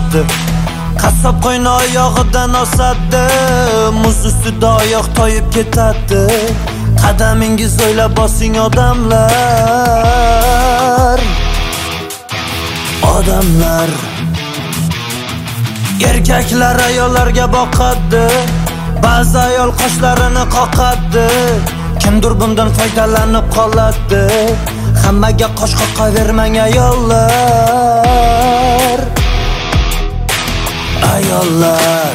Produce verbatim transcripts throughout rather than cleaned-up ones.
boqadi. Qassob qo'yni oyog'idan osadi, muz ustida oyoq toyib ketadi. Qadamingiz o'ylab bosing odamlar. Odamlar erkaklar ayollarga boqadi, ba'zi ayol qoshlarini qoqadi. Kimdir bundan foydalanib qoladi. Hammaga qosh qoqavermang ayollar. Ayollar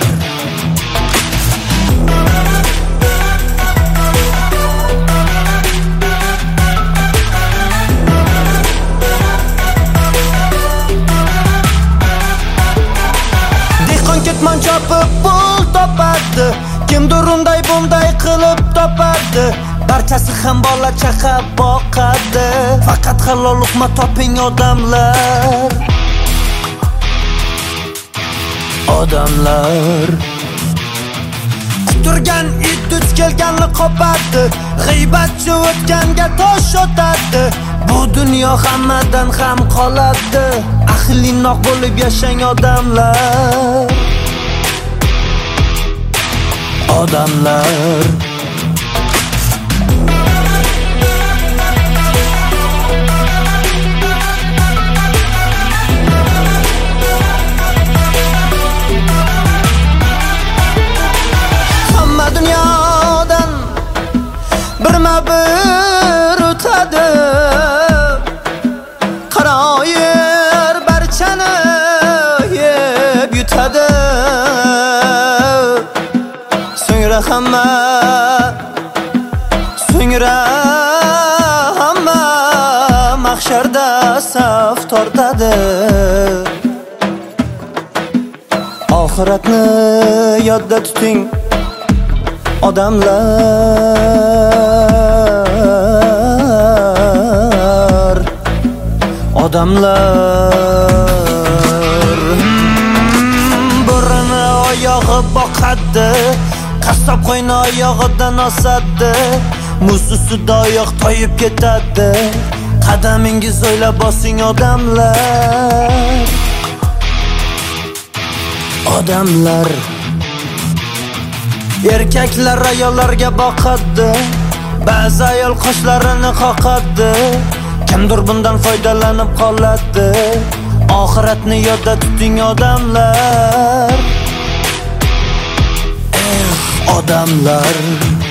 dehqon ketmon chopib pul topadi, kimdir unday bunday qilib topadi. Barchasi ham bola chaqa boqadi. Faqat halol luqma toping odamlar. Odamlar quturgan it duch kelganni qopadi, g'iybatchi o'tganga tosh otadi. Bu dunyo hammadan ham qoladi. Ahlinnoq bo'lib yashang odamlar. Odamlar dunyodan birma-bir o'tadi. Qaroyir barchani yeb yutadi. So'ngra hamma so'ngra hamma mahsharda saf tortadi. Oxiratni yodda tuting odamlar. Odamlar bo'rini oyog'i boqadi, qassob qo'yni oyog'idan osadi. Muz ustida oyoq toyib ketadi. Qadamingiz o'ylab bosing odamlar. Odamlar erkaklar ayollarga boqadi, ba'zi ayol qoshlarini qoqadi. Kimdir bundan foydalanib qoladi. Oxiratni yodda tuting odamlar. Eh, odamlar